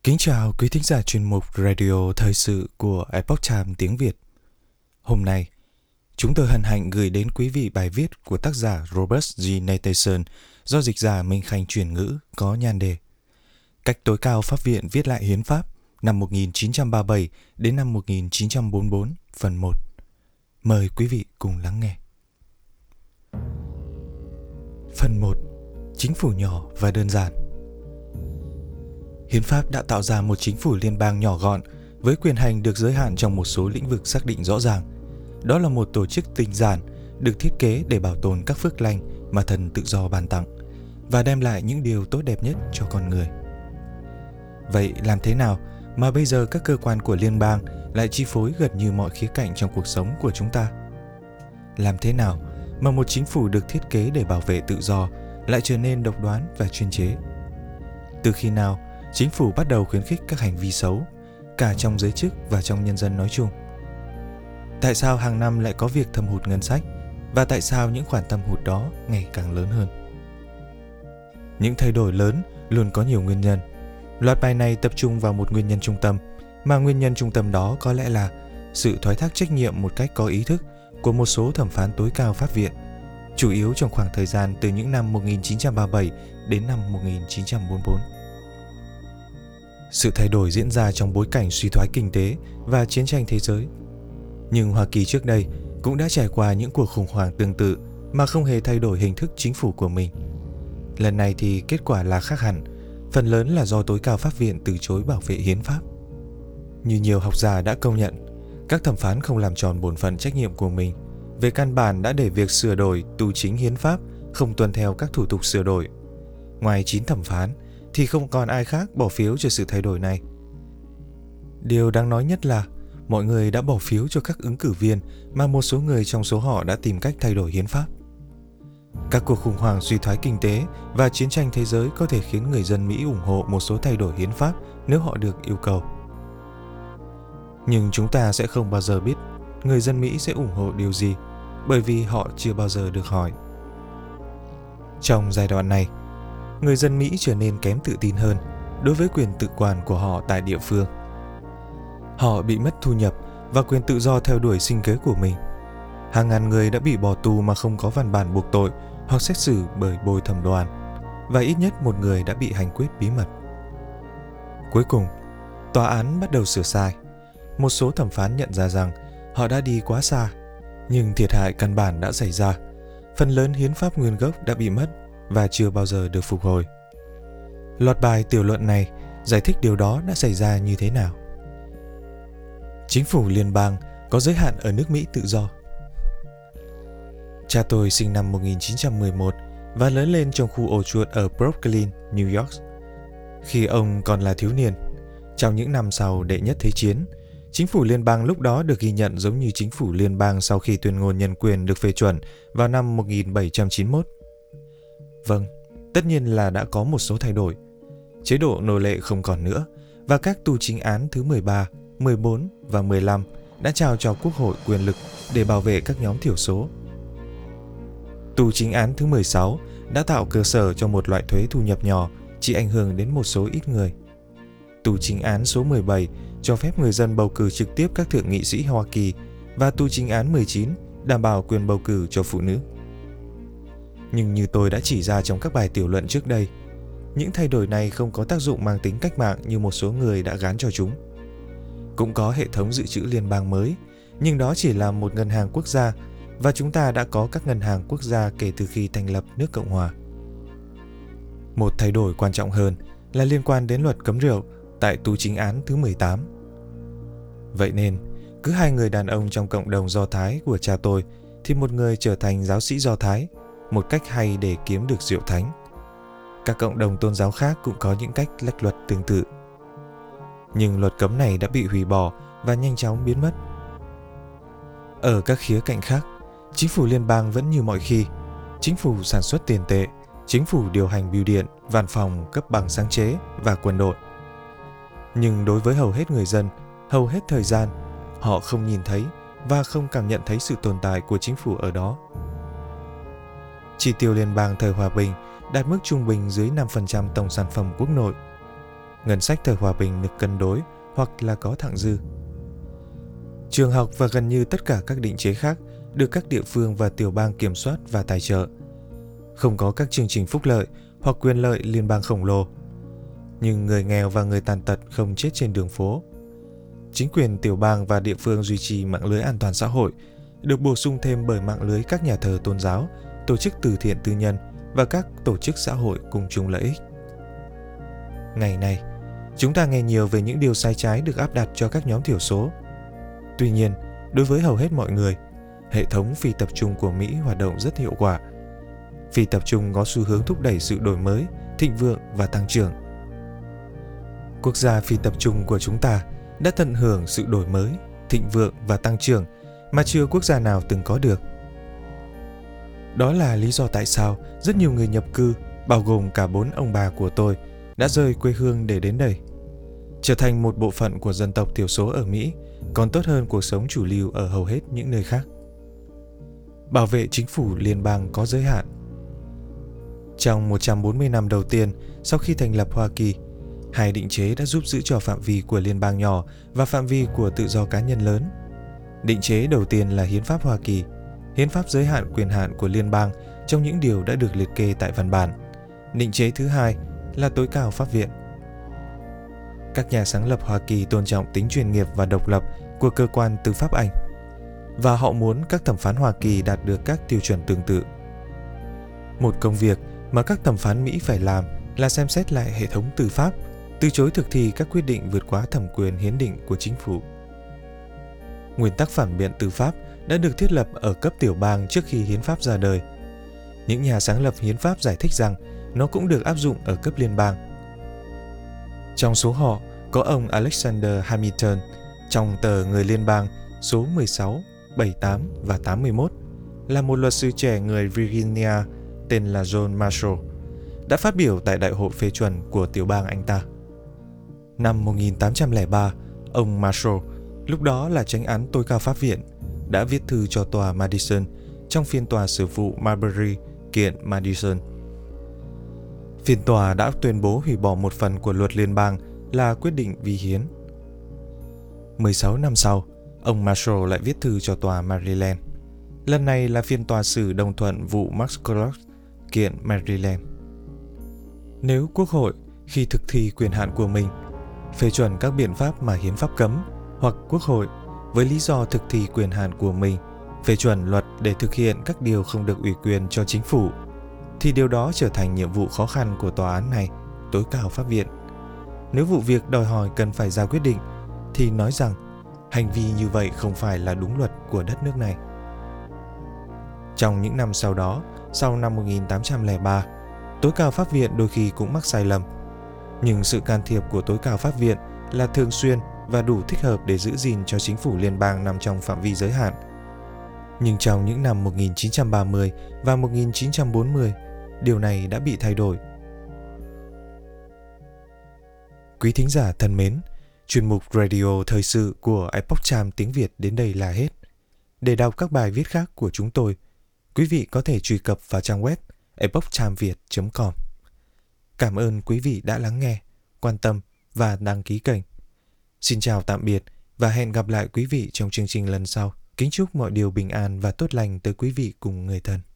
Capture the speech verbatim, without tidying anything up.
Kính chào quý thính giả chuyên mục Radio Thời sự của Epoch Times tiếng Việt. Hôm nay, chúng tôi hân hạnh gửi đến quý vị bài viết của tác giả Robert G. Nathanson do dịch giả Minh Khanh chuyển ngữ có nhan đề Cách tối cao Pháp viện viết lại Hiến pháp năm một nghìn chín trăm ba mươi bảy đến năm một nghìn chín trăm bốn mươi tư phần một. Mời quý vị cùng lắng nghe. Phần một. Chính phủ nhỏ và đơn giản. Hiến pháp đã tạo ra một chính phủ liên bang nhỏ gọn với quyền hành được giới hạn trong một số lĩnh vực xác định rõ ràng. Đó là một tổ chức tinh giản được thiết kế để bảo tồn các phước lành mà thần tự do ban tặng và đem lại những điều tốt đẹp nhất cho con người. Vậy làm thế nào mà bây giờ các cơ quan của liên bang lại chi phối gần như mọi khía cạnh trong cuộc sống của chúng ta? Làm thế nào mà một chính phủ được thiết kế để bảo vệ tự do lại trở nên độc đoán và chuyên chế? Từ khi nào chính phủ bắt đầu khuyến khích các hành vi xấu, cả trong giới chức và trong nhân dân nói chung? Tại sao hàng năm lại có việc thâm hụt ngân sách, và tại sao những khoản thâm hụt đó ngày càng lớn hơn? Những thay đổi lớn luôn có nhiều nguyên nhân. Loạt bài này tập trung vào một nguyên nhân trung tâm, mà nguyên nhân trung tâm đó có lẽ là sự thoái thác trách nhiệm một cách có ý thức của một số thẩm phán tối cao Pháp viện, chủ yếu trong khoảng thời gian từ những năm một nghìn chín trăm ba mươi bảy đến năm một nghìn chín trăm bốn mươi tư. Sự thay đổi diễn ra trong bối cảnh suy thoái kinh tế và chiến tranh thế giới. Nhưng Hoa Kỳ trước đây cũng đã trải qua những cuộc khủng hoảng tương tự mà không hề thay đổi hình thức chính phủ của mình. Lần này thì kết quả là khác hẳn, phần lớn là do tối cao Pháp viện từ chối bảo vệ hiến pháp. Như nhiều học giả đã công nhận, các thẩm phán không làm tròn bổn phận trách nhiệm của mình, về căn bản đã để việc sửa đổi tu chính hiến pháp không tuân theo các thủ tục sửa đổi. Ngoài chín thẩm phán thì không còn ai khác bỏ phiếu cho sự thay đổi này. Điều đáng nói nhất là mọi người đã bỏ phiếu cho các ứng cử viên mà một số người trong số họ đã tìm cách thay đổi hiến pháp. Các cuộc khủng hoảng suy thoái kinh tế và chiến tranh thế giới có thể khiến người dân Mỹ ủng hộ một số thay đổi hiến pháp nếu họ được yêu cầu. Nhưng chúng ta sẽ không bao giờ biết người dân Mỹ sẽ ủng hộ điều gì, bởi vì họ chưa bao giờ được hỏi. Trong giai đoạn này, người dân Mỹ trở nên kém tự tin hơn đối với quyền tự quản của họ tại địa phương. Họ bị mất thu nhập và quyền tự do theo đuổi sinh kế của mình. Hàng ngàn người đã bị bỏ tù mà không có văn bản buộc tội hoặc xét xử bởi bồi thẩm đoàn, và ít nhất một người đã bị hành quyết bí mật. Cuối cùng, tòa án bắt đầu sửa sai. Một số thẩm phán nhận ra rằng họ đã đi quá xa, nhưng thiệt hại căn bản đã xảy ra. Phần lớn hiến pháp nguyên gốc đã bị mất và chưa bao giờ được phục hồi. Loạt bài tiểu luận này giải thích điều đó đã xảy ra như thế nào. Chính phủ liên bang có giới hạn ở nước Mỹ tự do. Cha tôi sinh năm một nghìn chín trăm mười một và lớn lên trong khu ổ chuột ở Brooklyn, New York. Khi ông còn là thiếu niên, trong những năm sau đệ nhất thế chiến, chính phủ liên bang lúc đó được ghi nhận giống như chính phủ liên bang sau khi tuyên ngôn nhân quyền được phê chuẩn vào năm một nghìn bảy trăm chín mươi mốt. Vâng, tất nhiên là đã có một số thay đổi. Chế độ nô lệ không còn nữa, và các tù chính án thứ mười ba, mười bốn và mười lăm đã trao cho Quốc hội quyền lực để bảo vệ các nhóm thiểu số. Tù chính án thứ mười sáu đã tạo cơ sở cho một loại thuế thu nhập nhỏ chỉ ảnh hưởng đến một số ít người. Tù chính án số mười bảy cho phép người dân bầu cử trực tiếp các thượng nghị sĩ Hoa Kỳ, và tù chính án mười chín đảm bảo quyền bầu cử cho phụ nữ. Nhưng như tôi đã chỉ ra trong các bài tiểu luận trước đây, những thay đổi này không có tác dụng mang tính cách mạng như một số người đã gán cho chúng. Cũng có hệ thống dự trữ liên bang mới, nhưng đó chỉ là một ngân hàng quốc gia, và chúng ta đã có các ngân hàng quốc gia kể từ khi thành lập nước Cộng hòa. Một thay đổi quan trọng hơn là liên quan đến luật cấm rượu tại tù chính án thứ mười tám. Vậy nên, cứ hai người đàn ông trong cộng đồng Do Thái của cha tôi thì một người trở thành giáo sĩ Do Thái, một cách hay để kiếm được rượu thánh. Các cộng đồng tôn giáo khác cũng có những cách lách luật tương tự. Nhưng luật cấm này đã bị hủy bỏ và nhanh chóng biến mất. Ở các khía cạnh khác, chính phủ liên bang vẫn như mọi khi. Chính phủ sản xuất tiền tệ, chính phủ điều hành bưu điện, văn phòng, cấp bằng sáng chế và quân đội. Nhưng đối với hầu hết người dân, hầu hết thời gian, họ không nhìn thấy và không cảm nhận thấy sự tồn tại của chính phủ ở đó. Chi tiêu liên bang thời hòa bình đạt mức trung bình dưới năm phần trăm tổng sản phẩm quốc nội. ngân sách thời hòa bình được cân đối hoặc là có thặng dư. Trường học và gần như tất cả các định chế khác được các địa phương và tiểu bang kiểm soát và tài trợ. Không có các chương trình phúc lợi hoặc quyền lợi liên bang khổng lồ. Nhưng người nghèo và người tàn tật không chết trên đường phố. Chính quyền tiểu bang và địa phương duy trì mạng lưới an toàn xã hội, được bổ sung thêm bởi mạng lưới các nhà thờ tôn giáo, tổ chức từ thiện tư nhân và các tổ chức xã hội cùng chung lợi ích. Ngày nay, chúng ta nghe nhiều về những điều sai trái được áp đặt cho các nhóm thiểu số. Tuy nhiên, đối với hầu hết mọi người, hệ thống phi tập trung của Mỹ hoạt động rất hiệu quả. Phi tập trung có xu hướng thúc đẩy sự đổi mới, thịnh vượng và tăng trưởng. Quốc gia phi tập trung của chúng ta đã tận hưởng sự đổi mới, thịnh vượng và tăng trưởng mà chưa quốc gia nào từng có được. Đó là lý do tại sao rất nhiều người nhập cư, bao gồm cả bốn ông bà của tôi, đã rời quê hương để đến đây. Trở thành một bộ phận của dân tộc thiểu số ở Mỹ còn tốt hơn cuộc sống chủ lưu ở hầu hết những nơi khác. Bảo vệ chính phủ liên bang có giới hạn. Trong một trăm bốn mươi năm đầu tiên sau khi thành lập Hoa Kỳ, hai định chế đã giúp giữ cho phạm vi của liên bang nhỏ và phạm vi của tự do cá nhân lớn. Định chế đầu tiên là Hiến pháp Hoa Kỳ. Hiến pháp giới hạn quyền hạn của liên bang trong những điều đã được liệt kê tại văn bản. Định chế thứ hai là tối cao pháp viện. Các nhà sáng lập Hoa Kỳ tôn trọng tính chuyên nghiệp và độc lập của cơ quan tư pháp Anh, và họ muốn các thẩm phán Hoa Kỳ đạt được các tiêu chuẩn tương tự. Một công việc mà các thẩm phán Mỹ phải làm là xem xét lại hệ thống tư pháp, từ chối thực thi các quyết định vượt quá thẩm quyền hiến định của chính phủ. Nguyên tắc phản biện tư pháp đã được thiết lập ở cấp tiểu bang trước khi hiến pháp ra đời. Những nhà sáng lập hiến pháp giải thích rằng nó cũng được áp dụng ở cấp liên bang. Trong số họ có ông Alexander Hamilton trong tờ Người Liên bang số mười sáu, bảy mươi tám và tám mươi mốt, là một luật sư trẻ người Virginia tên là John Marshall, đã phát biểu tại đại hội phê chuẩn của tiểu bang anh ta. Năm một nghìn tám trăm lẻ ba, ông Marshall, lúc đó là chánh án tối cao pháp viện, đã viết thư cho tòa Madison trong phiên tòa xử vụ Marbury kiện Madison. Phiên tòa đã tuyên bố hủy bỏ một phần của luật liên bang là quyết định vi hiến. mười sáu năm sau, ông Marshall lại viết thư cho tòa Maryland. Lần này là phiên tòa xử đồng thuận vụ Max Clark kiện Maryland. Nếu Quốc hội, khi thực thi quyền hạn của mình, phê chuẩn các biện pháp mà hiến pháp cấm, hoặc Quốc hội, với lý do thực thi quyền hạn của mình, phê chuẩn luật để thực hiện các điều không được ủy quyền cho chính phủ, thì điều đó trở thành nhiệm vụ khó khăn của tòa án này, tối cao pháp viện. Nếu vụ việc đòi hỏi cần phải ra quyết định, thì nói rằng hành vi như vậy không phải là đúng luật của đất nước này. Trong những năm sau đó, sau năm một nghìn tám trăm lẻ ba, tối cao pháp viện đôi khi cũng mắc sai lầm. Nhưng sự can thiệp của tối cao pháp viện là thường xuyên và đủ thích hợp để giữ gìn cho chính phủ liên bang nằm trong phạm vi giới hạn. Nhưng trong những năm một nghìn chín trăm ba mươi và một nghìn chín trăm bốn mươi, điều này đã bị thay đổi. Quý thính giả thân mến, chuyên mục Radio Thời sự của Epoch Times tiếng Việt đến đây là hết. Để đọc các bài viết khác của chúng tôi, quý vị có thể truy cập vào trang web epoch times viet chấm com. Cảm ơn quý vị đã lắng nghe, quan tâm và đăng ký kênh. Xin chào tạm biệt và hẹn gặp lại quý vị trong chương trình lần sau. Kính chúc mọi điều bình an và tốt lành tới quý vị cùng người thân.